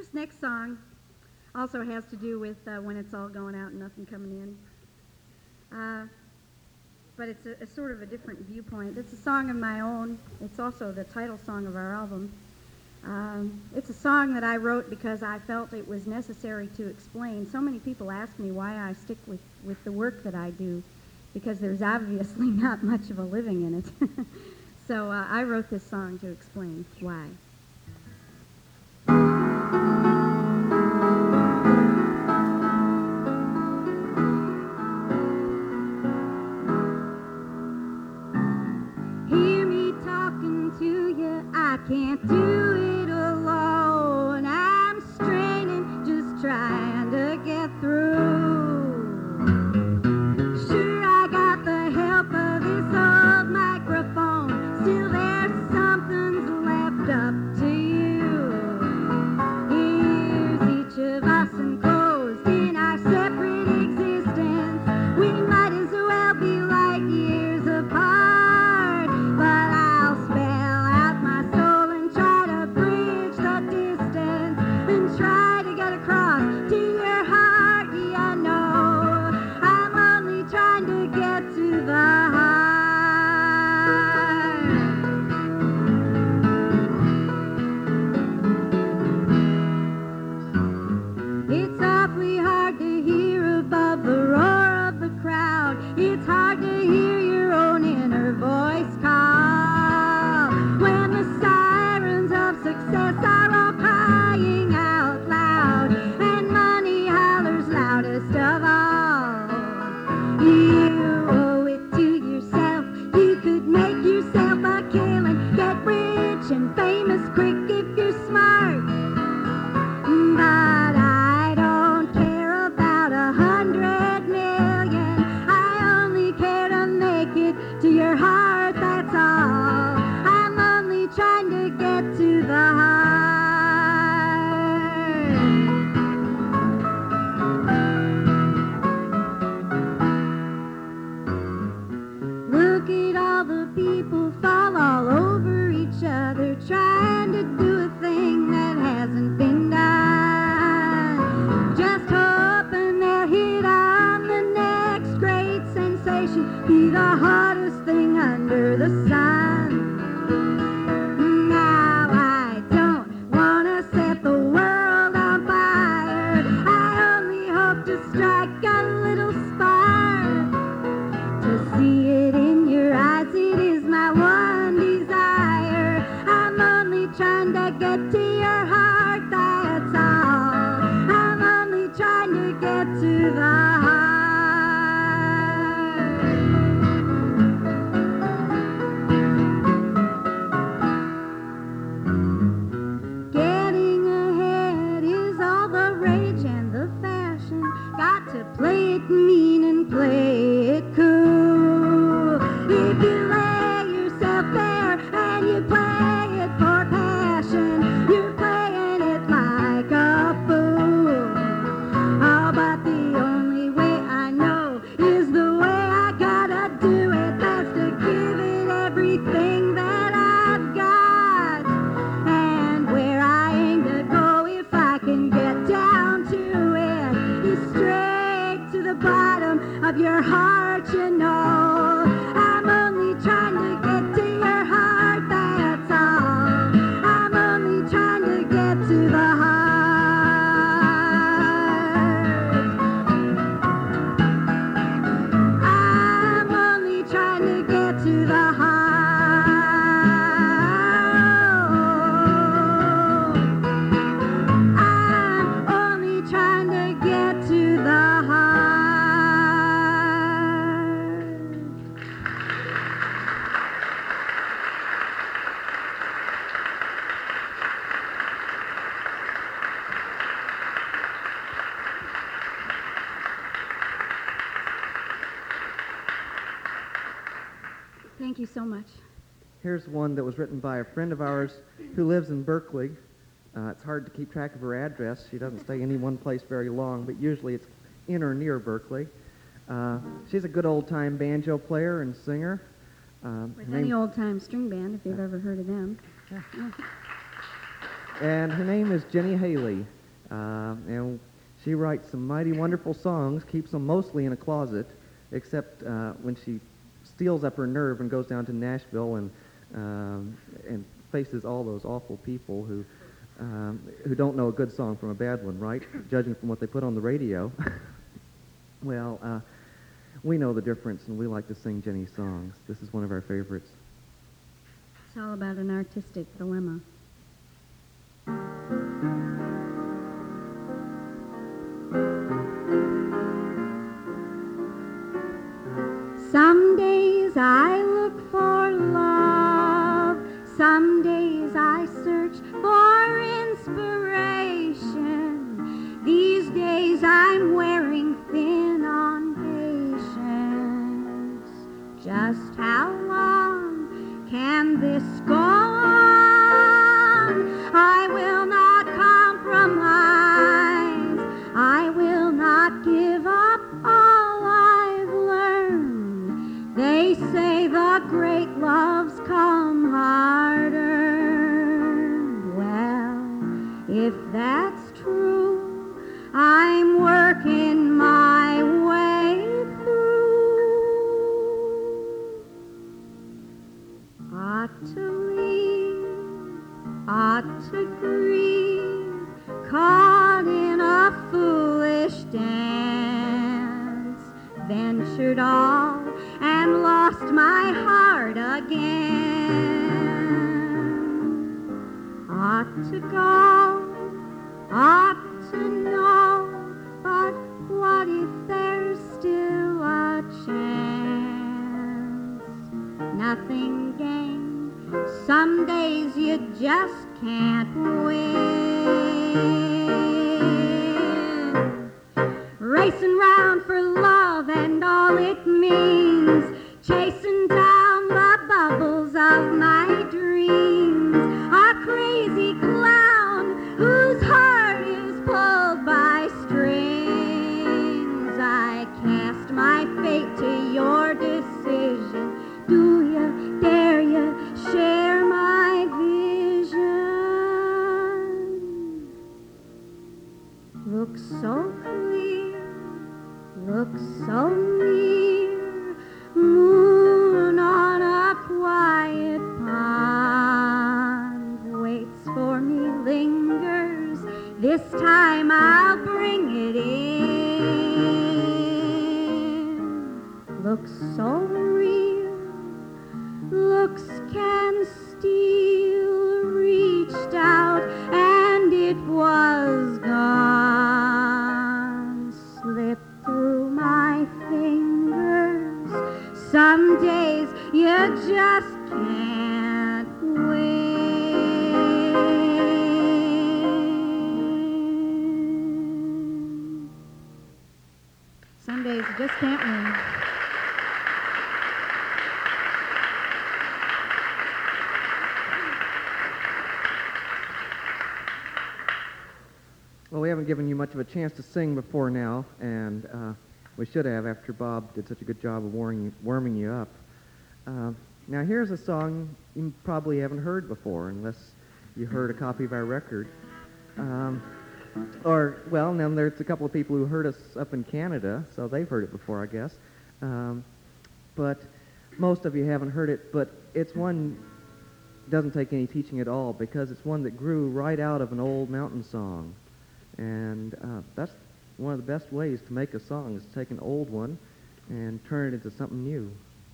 This next song also has to do with when it's all going out and nothing coming in. But it's a sort of a different viewpoint. It's a song of my own. It's also the title song of our album. It's a song that I wrote because I felt it was necessary to explain. So many people ask me why I stick with the work that I do, because there's obviously not much of a living in it. So I wrote this song to explain why. Hear me talking to you, I can't do it alone. I'm straining, just trying to get through. Sure, I got the help of this old microphone. Still, there's something's left up to you. Here's each of us enclosed in our separate existence. We might as well be light years apart. But I'll spell out my soul and try to bridge the distance, and try to get across to your heart. Yeah, I know I'm only trying to get to the heart. It's awfully hard to hear above the roar of the crowd. It's hard to hear your own inner voice call when the sirens of success are all crying out loud, and money hollers loudest of all. You owe it to yourself. You could make yourself a killing, get rich and famous quick if you're smart. But I don't care about 100 million. I only care to make it to your heart, that's all. I'm only trying to get to the heart. Look at all the people fall all over each other, trying to do a thing that hasn't been done. Just hoping they'll hit on the next great sensation, be the hottest thing under the sun. Now I don't want to set the world on fire. I only hope to strike a little spark. To see it in your eyes, it is my one desire. I'm only trying to get to your heart, that's all. I'm only trying to get to the heart. Getting ahead is all the rage and the fashion. Got to play it mean and play it cool. If you lay yourself bare and you play it for passion, you're playing it like a fool. Oh, but the only way I know is the way I gotta do it. That's to give it everything that I've got. And where I aim to go, if I can get down to it, is straight to the bottom of your heart, you know. I'm only trying to get to your heart, that's all. I'm only trying to get to the heart. I'm only trying to get to the heart. I'm only trying to get to the heart. Thank you so much. Here's one that was written by a friend of ours who lives in Berkeley. It's hard to keep track of her address. She doesn't stay in any one place very long, but usually it's in or near Berkeley. She's a good old-time banjo player and singer. With any old-time string band, if you've ever heard of them. And her name is Jenny Haley. And she writes some mighty wonderful songs, keeps them mostly in a closet, except when she steals up her nerve and goes down to Nashville and faces all those awful people who don't know a good song from a bad one, right? Judging from what they put on the radio. Well, we know the difference, and we like to sing Jenny's songs. This is one of our favorites. It's all about an artistic dilemma. Some days I look for love, some days I search for inspiration. These days I'm wearing thin on patience. Just how long can this go on? I will not compromise. I will not give up all I've learned. They say the great loves come hard-earned. Well, if that's true, I'm working my way through. Ought to leave, ought to grieve, caught in a foolish dance, ventured all and lost my heart again. Ought to go, ought to know, but what if there's still a chance? Nothing gained, some days you just can't win. Racing round for love and all it means, chasing down the bubbles of my dreams. A crazy clown whose heart is pulled by strings. I cast my fate to your decision. Do you, dare you, share my vision? Looks so clear, looks so near, moon on a quiet pond, waits for me, lingers, this time I'll bring it in. Looks so real, looks can steal, reached out and it was gone, slipped through my fingers. Some days you just can't win. Some days you just can't win. Well, we haven't given you much of a chance to sing before now, and we should have after Bob did such a good job of warming you up. Now, here's a song you probably haven't heard before, unless you heard a copy of our record. Well, now there's a couple of people who heard us up in Canada, so they've heard it before, I guess. But most of you haven't heard it, but it's one doesn't take any teaching at all, because it's one that grew right out of an old mountain song. And that's one of the best ways to make a song, is to take an old one and turn it into something new.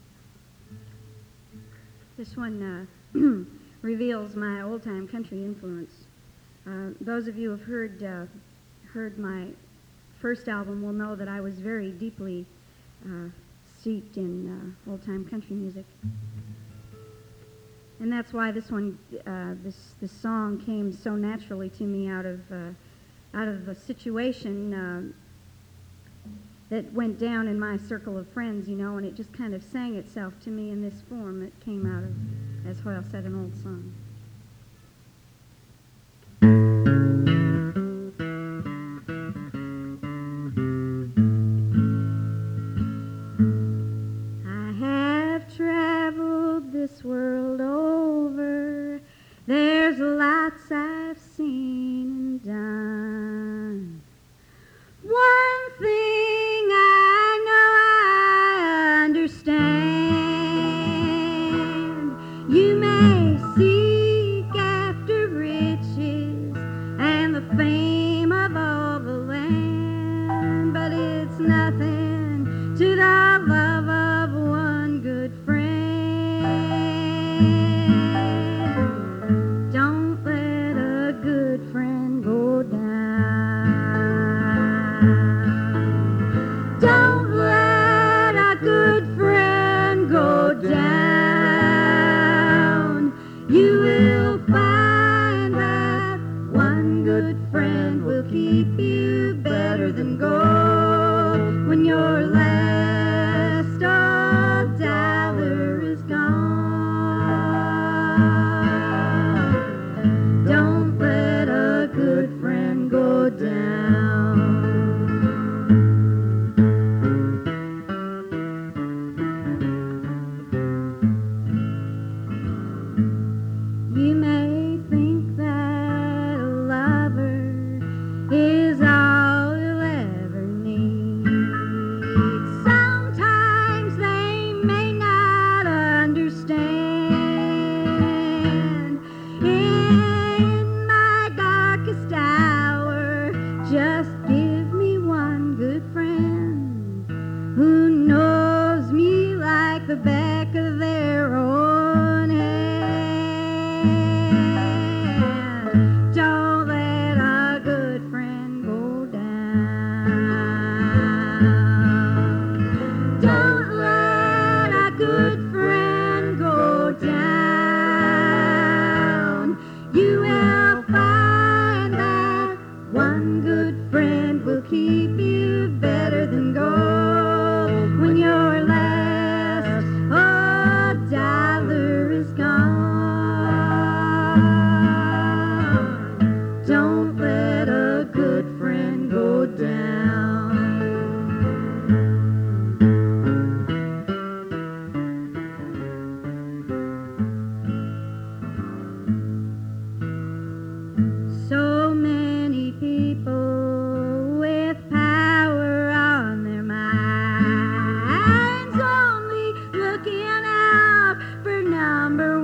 This one reveals my old-time country influence. Those of you who have heard my first album will know that I was very deeply steeped in old-time country music. And that's why this one, this song came so naturally to me out of a situation that went down in my circle of friends, you know, and it just kind of sang itself to me in this form. It came out of, as Hoyle said, an old song. I have traveled this world over. There's lots I've seen and done. the back of their own hand. Don't let a good friend go down. Don't let a good friend go down. You will find that one good friend will keep you better than gold when your last dollar is gone. Don't let a good friend go down. So many people with power on their minds, only looking out for number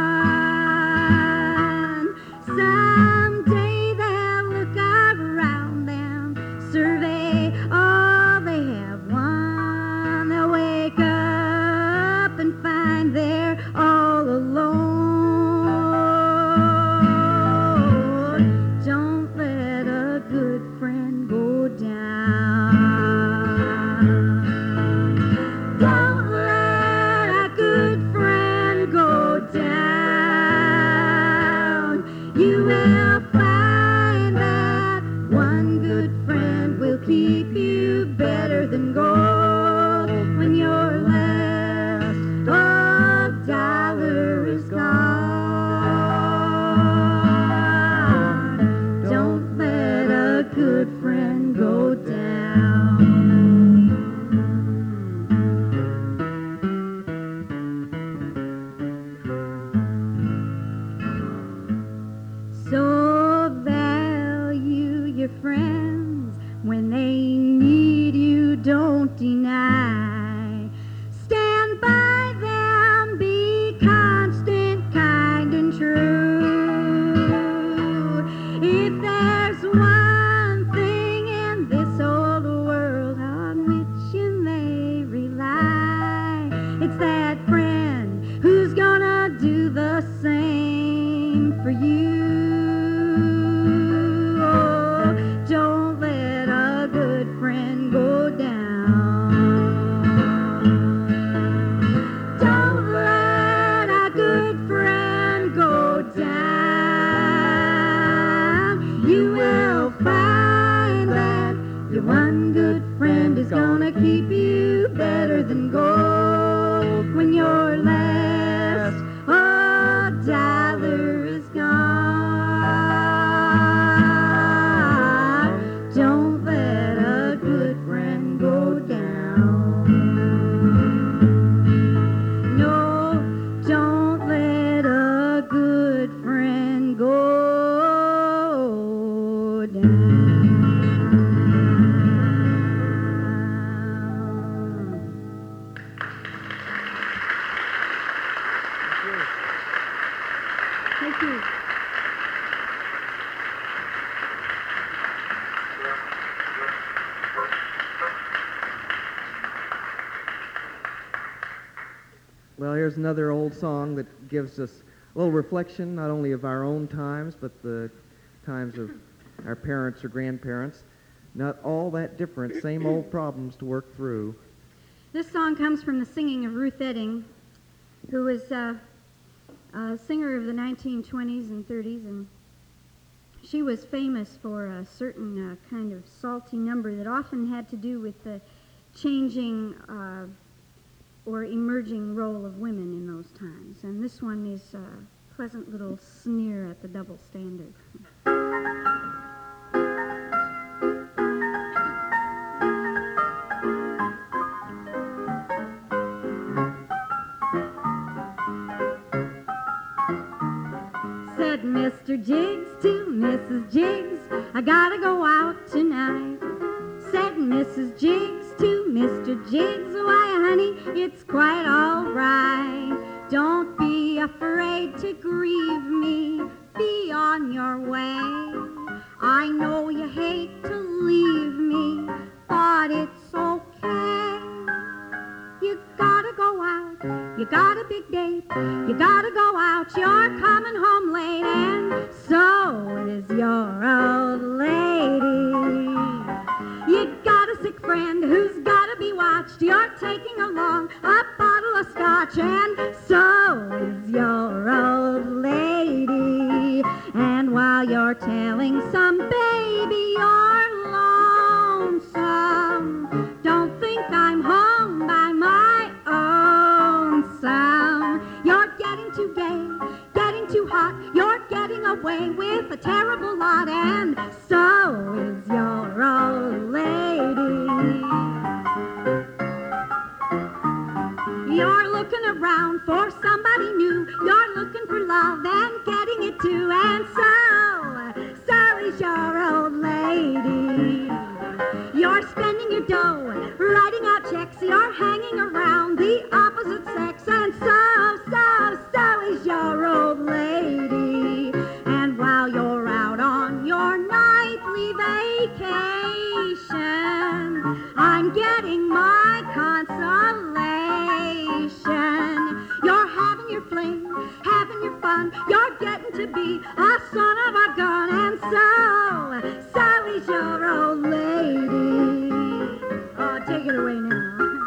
one. Someday they'll look around them, survey all they have won. They'll wake up and find they're all alone. Don't let a good friend go down. Don't let a good friend go down. You will find that one good friend will keep you better than gold when your last dollar is gone. Don't let a good friend go down. So value your friends when they need you, don't deny. Stand by them, be constant, kind, and true. If there's one thing in this old world on which you may rely, it's that friend who's gonna do the same for you. Oh, don't let a good friend go down. Don't let a good friend go down. You will find that your one good friend is gonna keep you better than gold when your last dollar is gone. Don't let a good friend go down. No, don't let a good friend go down. Thank you. Well, here's another old song that gives us a little reflection, not only of our own times, but the times of our parents or grandparents. Not all that different, same old problems to work through. This song comes from the singing of Ruth Etting, who was a singer of the 1920s and 30s, and she was famous for a certain kind of salty number that often had to do with the changing or emerging role of women in those times. And this one is a pleasant little sneer at the double standard. Said Mr. Jiggs to Mrs. Jiggs, I gotta go out tonight. Said Mrs. Jiggs to Mr. Jiggs, why honey, it's quite all right. Don't be afraid to grieve me, be on your way. I know you hate to leave me, but it's okay. You gotta go out You got a big date, you gotta go out, you're coming home late, and so is your old lady. You got a sick friend who's gotta be watched, you're taking along a bottle of scotch, and so is your old lady. And while you're telling some baby you're lonesome, don't think I'm home by my own son. You're getting too gay, getting too hot, you're getting away with a terrible lot, and so is your old lady. You're looking around for somebody new, you're looking for love and getting it too, and so is your old lady. You're spending your dough, writing out checks, you're hanging around the opposite sex, and so is your old lady. And while you're out on your nightly vacation, I'm getting my consolation. You're having your fling, having your fun, you're getting to be a son of a gun, and so is your old lady. Oh, take it away now.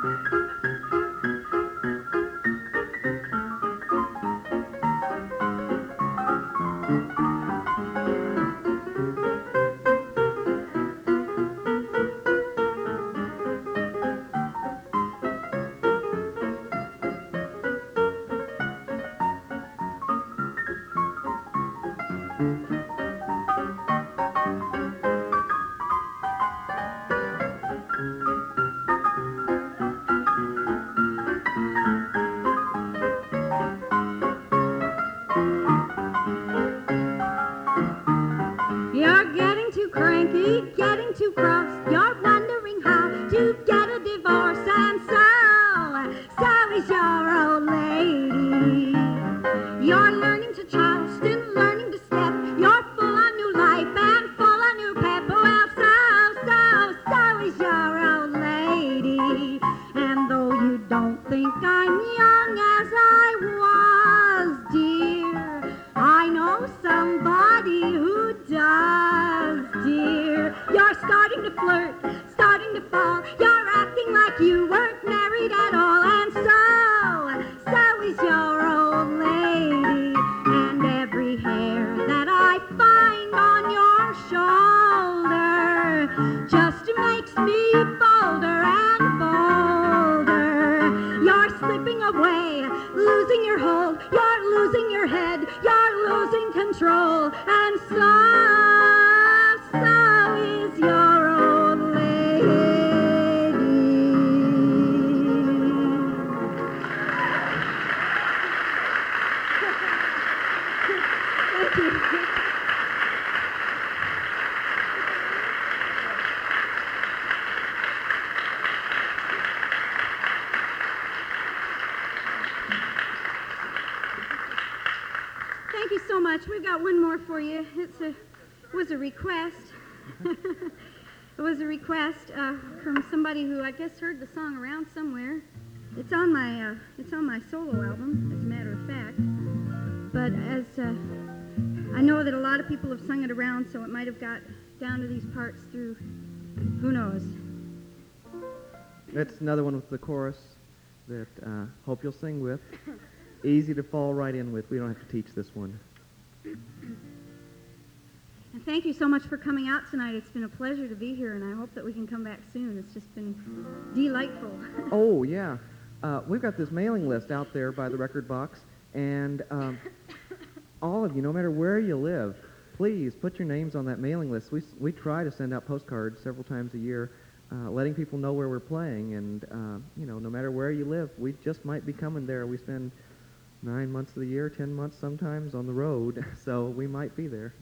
You're getting too cranky, getting too cross, you're wondering how to get a divorce, and so is your old lady. You're learning to Charleston, learning to step, you're full on new life and full on new pep, well, so is your old lady. And though you don't think I'm young as I was, dear, I know somebody who does, dear. You're starting to flirt, starting to fall, you're acting like you weren't married at all, and so is your old lady. And every hair that I find on your shoulder just makes me bolder and bolder. You're slipping away, losing your hold, you're losing your head, you're losing control, and so is your old lady. Thank you. Thank you so much. We've got one more for you. It was a request. It was a request from somebody who I guess heard the song around somewhere. It's on my solo album, as a matter of fact. But as I know that a lot of people have sung it around, so it might have got down to these parts through who knows. It's another one with the chorus that hope you'll sing with. Easy to fall right in with. We don't have to teach this one. And thank you so much for coming out tonight. It's been a pleasure to be here, and I hope that we can come back soon. It's just been delightful. Oh, yeah. We've got this mailing list out there by the record box, and all of you, no matter where you live, please put your names on that mailing list. We try to send out postcards several times a year, letting people know where we're playing, and no matter where you live, we just might be coming there. We spend 9 months of the year, 10 months sometimes on the road, so we might be there.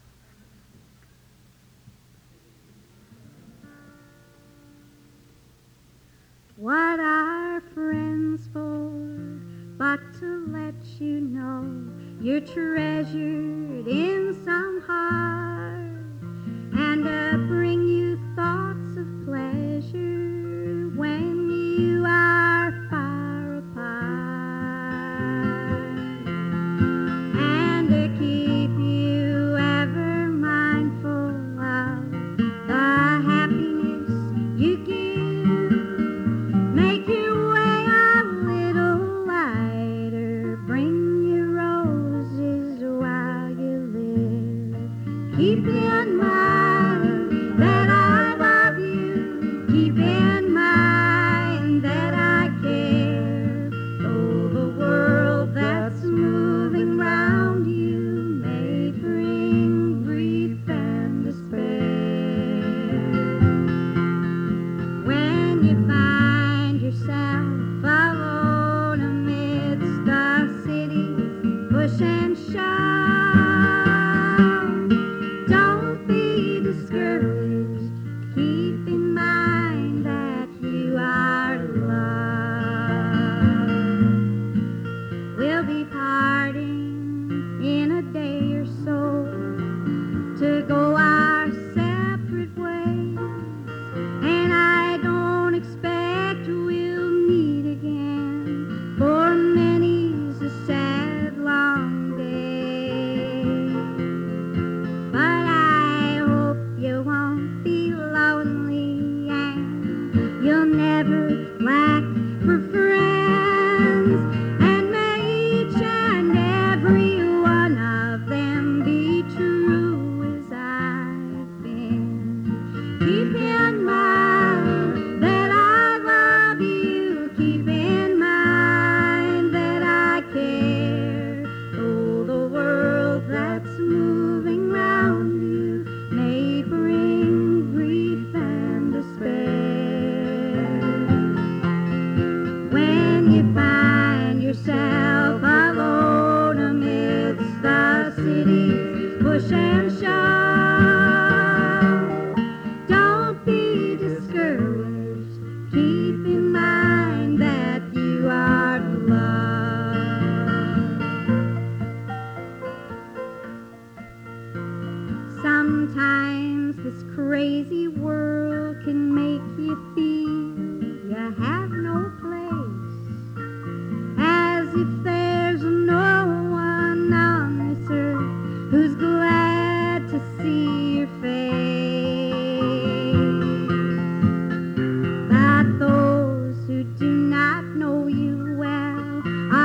What are friends for but to let you know you're treasured in some heart, and bring you thoughts of pleasure when you are far apart.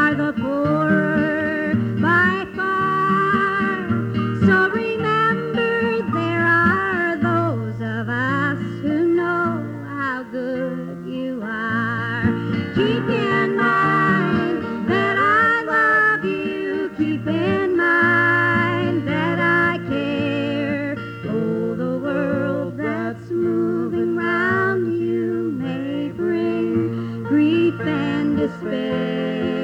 are the poorer by far. So remember, there are those of us who know how good you are. Keep in mind that I love you. Keep in mind that I care. Though the world that's moving round you may bring grief and despair.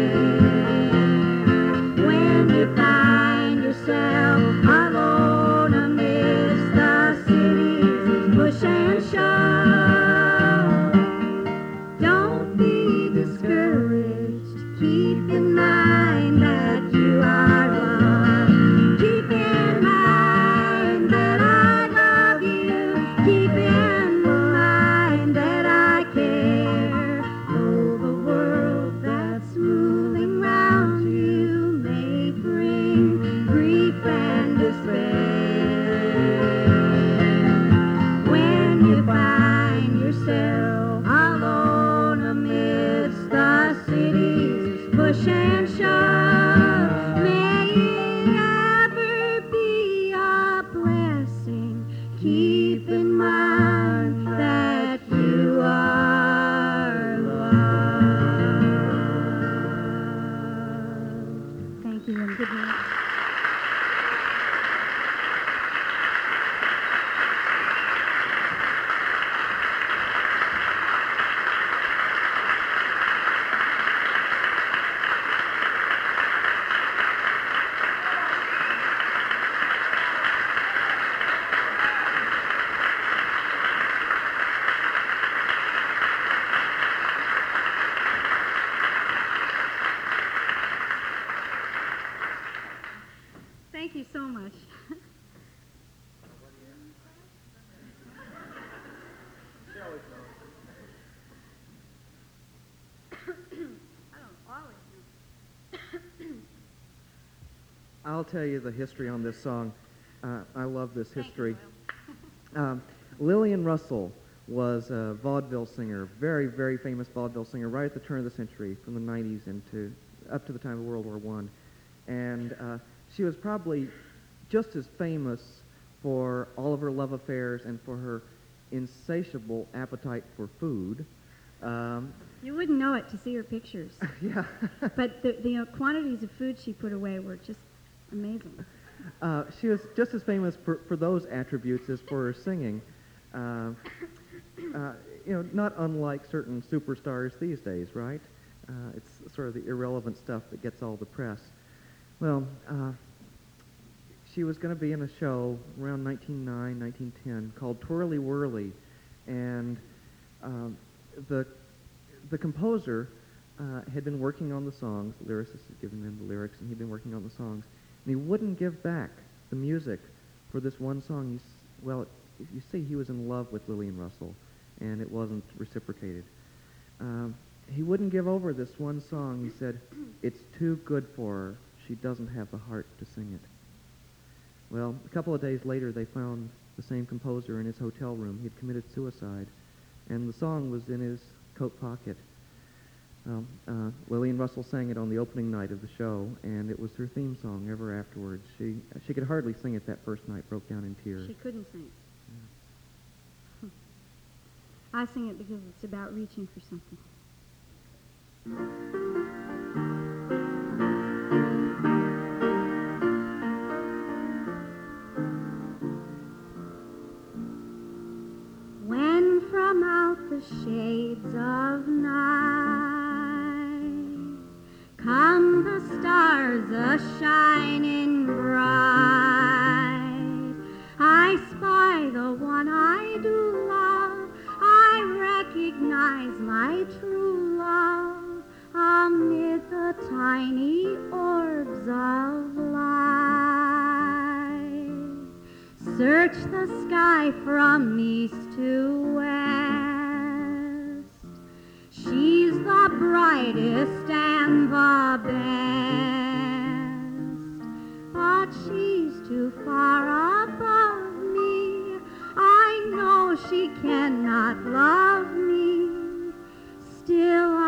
When you find yourself alone amidst the city's push and shove, don't be discouraged. Keep in mind that you are loved. Keep in mind that I love you. Keep in mind that I care. Though the world that's moving round you may bring grief and despair. When you find yourself alone amidst the city's push and shove, may it ever be a blessing. Keep in mind that you are loved. Thank you and good night. Thank you so much. I'll tell you the history on this song. I love this Thank history. you, Lillian Russell was a vaudeville singer, very, very famous vaudeville singer, right at the turn of the century, from the 90s into up to the time of World War I. And she was probably just as famous for all of her love affairs and for her insatiable appetite for food. You wouldn't know it to see her pictures. Yeah. But the quantities of food she put away were just amazing. She was just as famous for those attributes as for her singing. Not unlike certain superstars these days, right? It's sort of the irrelevant stuff that gets all the press. Well, she was going to be in a show around 1909, 1910 called Twirly Whirly, and the composer had been working on the songs. The lyricist had given them the lyrics, and he'd been working on the songs, and he wouldn't give back the music for this one song. You see, he was in love with Lillian Russell, and it wasn't reciprocated. He wouldn't give over this one song. He said, "It's too good for her. She doesn't have the heart to sing it." Well, a couple of days later, they found the same composer in his hotel room. He had committed suicide, and the song was in his coat pocket. Lillian Russell sang it on the opening night of the show, and it was her theme song ever afterwards. She could hardly sing it that first night, broke down in tears. She couldn't sing. I sing it because it's about reaching for something. When from out the shades of night come the stars a-shining bright, I spy the one I do love, I recognize my true love amid the tiny orbs of light. Search the sky from east to west, she's the brightest and the best, but she's too far above me, I know she cannot love me, still